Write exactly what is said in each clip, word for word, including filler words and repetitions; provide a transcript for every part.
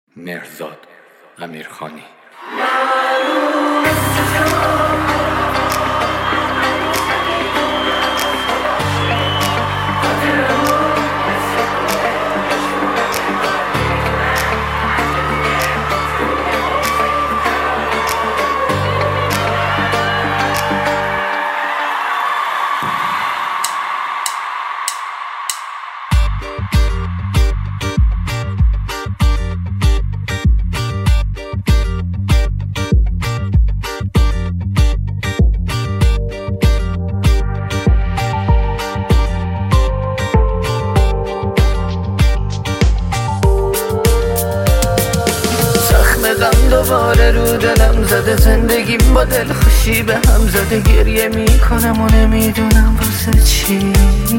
مرزاد امیرخانی. دوباره رو دلم زده، زندگیم با دل خوشی به هم زده، گریه میکنم و نمیدونم واسه چی.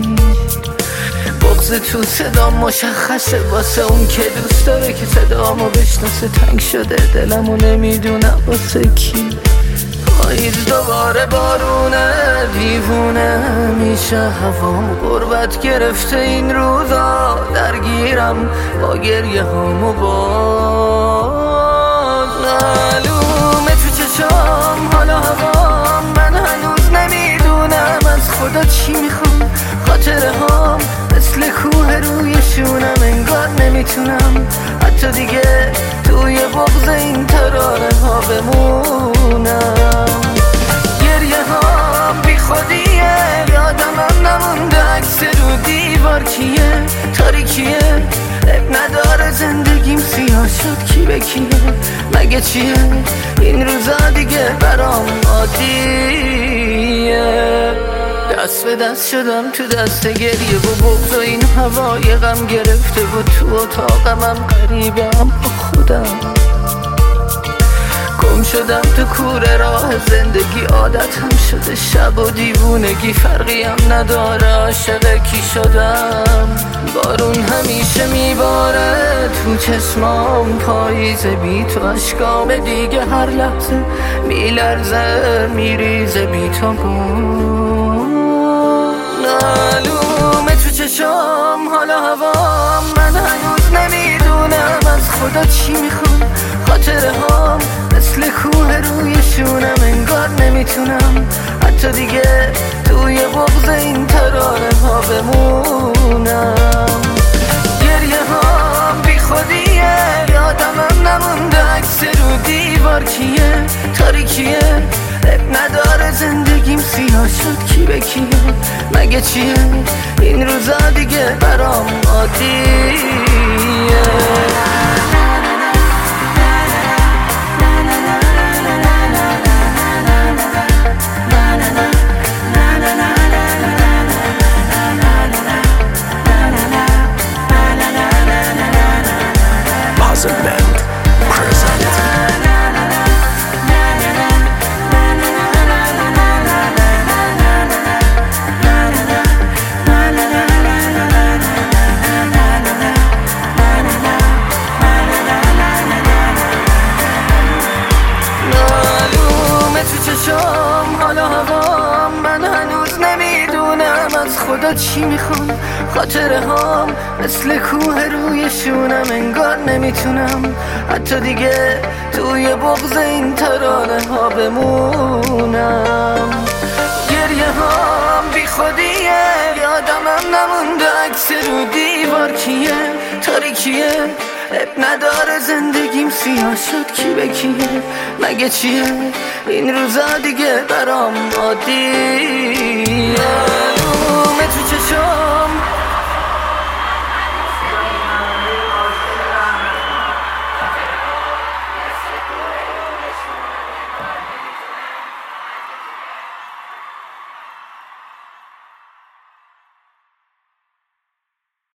بغض تو صدا مشخصه واسه اون که دوست داره که صدامو بشناسه، تنگ شده دلم و نمیدونم واسه کی. پاییز دوباره بارونه، دیوونه میشه هوام، غربت گرفته این روزا، درگیرم با گریه هامو باز. معلومه تو چشام حالا هوام، من هنوز نمیدونم از خدا چی میخوام. خاطره هام مثل کوه روی شونم، انگار نمیتونم حتی دیگه توی بغض این ترانه ها بمونم. گریه هام بی خودیه، یادم نمونده عکس رو دیوار کیه، تاریکیه اب نداره زندگیم سیاه شد کی به کیه، مگه چیه این روزا دیگه برام عادیه. دست به دست شدم تو دست گریه و بغض و این هوای غم گرفته و تو اتاقمم غریبم با خودم. گم شدم تو کوره راه زندگی، عادتم شده شب و دیوونگی، فرقی هم نداره عاشق کی شدم. بارون همیشه میباره تو چشمام، پاییز بی تو اشکام دیگه هر لحظه میلرزه میریزه بی تو گم. معلومه تو چشام حالا هوام، من هنوز نمیدونم از خدا چی میخوام. خاطره هام مثل کوه روی شونم، انگار نمیتونم حتی دیگه توی بغض این ترانه ها بمونم. گریه هام بی خودیه، یادم نمونده عکس رو دیوار کیه، تاریکیه اب نداره زندگیم سیاه شد کی به کیه، مگه چیه این روزا دیگه برام عادیه. حالا هوام من هنوز نمیدونم از خدا چی میخوام. خاطره هام مثل کوه روی شونم، انگار نمیتونم حتی دیگه توی بغض این ترانه ها بمونم. گریه هام بی خودیه، یادم نمونده عکس رو دیوار کیه، تاریکیه اب نداره زندگیم سیاه شد کی به کیه، مگه چیه این روزا دیگه برام عادیه.